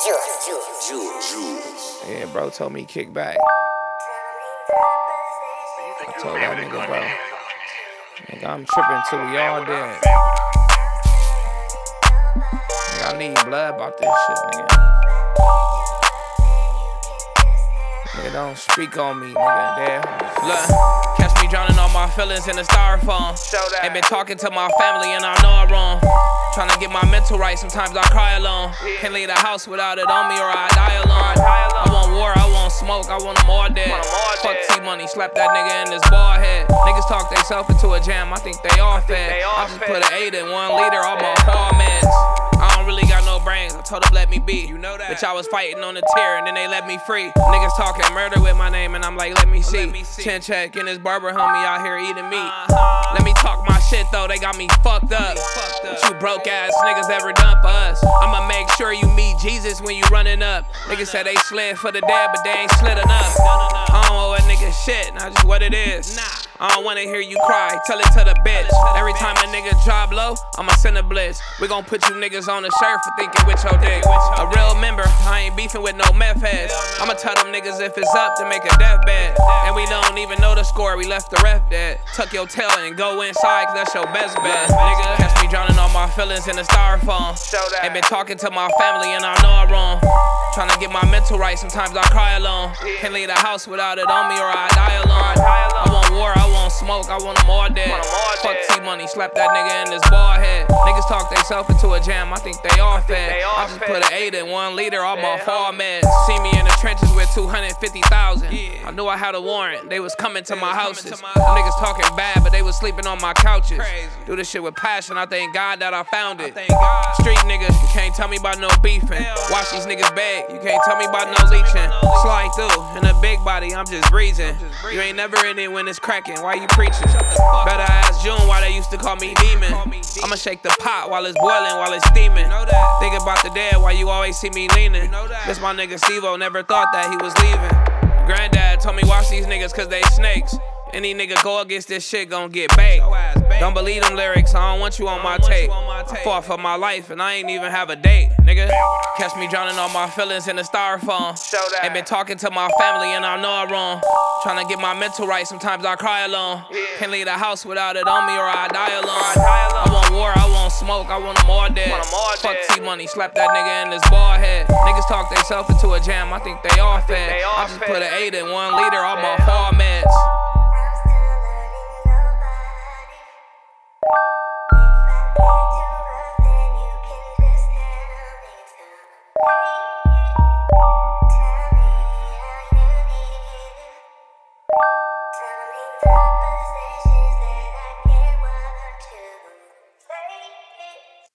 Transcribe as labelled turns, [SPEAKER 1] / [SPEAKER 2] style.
[SPEAKER 1] Yeah, bro told me kick back. I told that nigga, bro. Nigga, I'm tripping till we all dead. Nigga, I need blood about this shit, nigga. Nigga, don't speak on me, nigga. There. Look, catch me drowning all my feelings in the styrofoam. Ain't been talking to my family and I know I'm wrong. Tryna get my mental right, sometimes I cry alone. Can't leave the house without it on me or I die alone. I want war, I want smoke, I want them all dead. Fuck T-Money, slap that nigga in his bald head. Niggas talk theyself into a jam, I think they all fed. I just put an 8 in 1 liter, all my fall meds. I don't really got no brains, I told them let me be. You know that. Bitch, I was fighting on the tier and then they let me free. Niggas talking murder with my name and I'm like, let me see. Chin check and his barber homie out here eating meat. Let me talk my shit though, they got me fucked up. What you broke ass niggas ever done for us? I'ma make sure you meet Jesus when you running up. Niggas said they slid for the dead, but they ain't slid enough. I don't owe a nigga shit, not just what it is. I don't wanna hear you cry, tell it to the bitch. Every time a nigga drop low, I'ma send a blitz. We gon' put you niggas on the shirt for thinking with your dick. A real member, I ain't beefing with no meth heads. I'ma tell them niggas if it's up to make a deathbed. And we don't even know the score, we left the ref dead. Tuck your tail and go inside, cause that's your best bet. Nigga, catch me drowning all my feelings in the styrofoam. Ain't been talking to my family and I know I'm wrong. Tryna get my mental right, sometimes I cry alone. Can't leave the house without it on me or I die alone. I want war, I want smoke, I want them all dead. Fuck T-Money, slap that nigga in his bald head. Niggas talk theyself into a jam, I think they all fed. I just put an 8 in 1 liter, all my fall meds. See me in the trenches with 250,000. I knew I had a warrant, they was coming to my houses. Niggas talking bad, but they was sleeping on my couches. Do this shit with passion, I thank God that I found it. Street niggas, you can't tell me about no beefing. Watch these niggas beg, you can't tell me about no leeching. Slide through, in a big body, I'm just breezing. You ain't never in it when it's cracking, why you preaching? Better ask June why they used to call me demon. I'ma shake the pot while it's boiling, while it's steaming. Think about the dead, why you always see me leaning. This my nigga Steve-O, never thought that he was leaving. Granddad told me watch these niggas cause they snakes. Any nigga go against this shit gon' get baked. Don't believe them lyrics, I don't want you on my tape. I fought for my life and I ain't even have a date, nigga. Catch me drowning all my feelings in the styrofoam. Ain't been talking to my family and I know I'm wrong. Tryna get my mental right, sometimes I cry alone. Can't leave the house without it on me or I die alone. I want war, I want smoke, I want them all dead. Fuck T-Money, slap that nigga in his bald head. Niggas talk theyself into a jam, I think they all fed. I just put an 8 in 1 liter, all my fall meds.